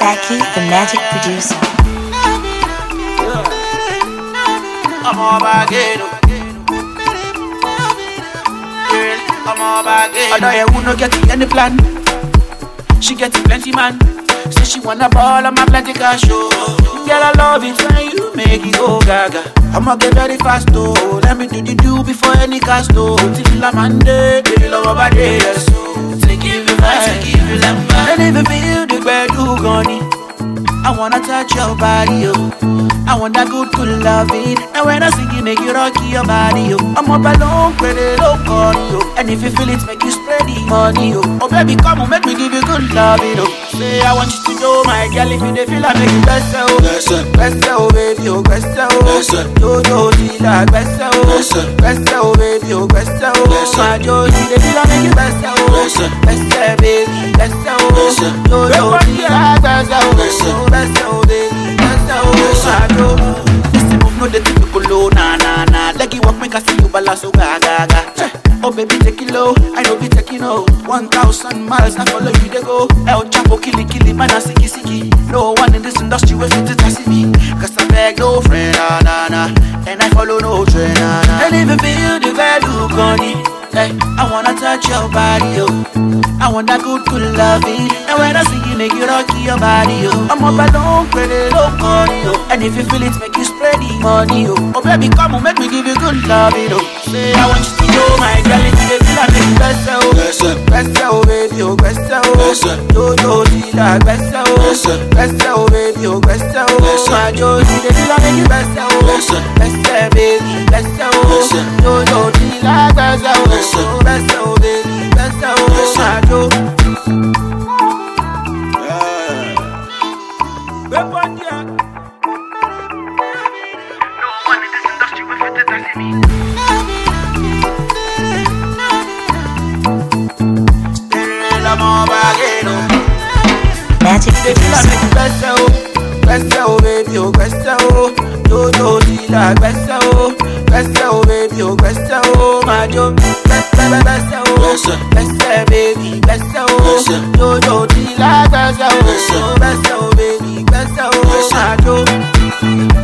Taki, the magic producer. I'm all back in. I'm all back in. I know you who no get any plan. She get plenty man. Say she wanna ball on my plenty cash show. Girl, I love it when you make it go gaga. I'ma get very fast though. Let me do before any cast though. Till I'm Monday, baby love over there. So take it vibes, take it lamba. And even feel the bed who gone it. I wanna touch your body, yo. I want that good loving. And when I sing it, make you rock your body, yo. I'm up alone, pretty low corny, yo. And if you feel it, make you spread the money, yo. Oh baby, come on, make me give you good loving, yo. Say I want you to know, my girl, if you dey feel I make you best, oh. Best, oh, baby, oh, best, oh. Yo, like best, oh. Best, oh, baby, oh, best, oh. My Joe, she dey feel I make you best, oh. Best, baby, best, oh. Yo, like best, oh. Best, oh, baby, best, oh. Listen, move no the typical low, nah. Like you walk, make I see you balance, so gaga. Oh baby, take it low, I know be taking out 1,000 miles, I follow you they go. El Chapo, killy, man, I siki. No one in this industry will fit to see me. Cause I beg no friend, nah. And I follow no trend, nah. And even feel the value, Connie. Hey, I wanna touch your body, yo. I want that good loving. And when I sing it, make you rock your body, yo. I'm up alone, pretty low corny, yo. And if you feel it, make you spread the money, yo. Oh baby, come on, make me give you good loving, yo. Say I want you to know, my girl, if you feel I make you best, oh. Best, oh, baby, oh, best, oh. Yo, like best, oh. Best, oh, baby, oh, best, oh. My Joe, she dey feel I make you best, oh. Best, baby, best, oh. Yo, like best, oh. Best, oh, baby, best, oh. My Joe. No one in this industry will fit it as me. Magic producer. Best, oh, baby, oh, best, oh. Yo, like best, oh. Best, oh, baby, oh, best, oh. My Joe. Best, oh. Best, baby, best, oh. Yo, like best, oh. Best, oh, baby, best, oh. My Joe.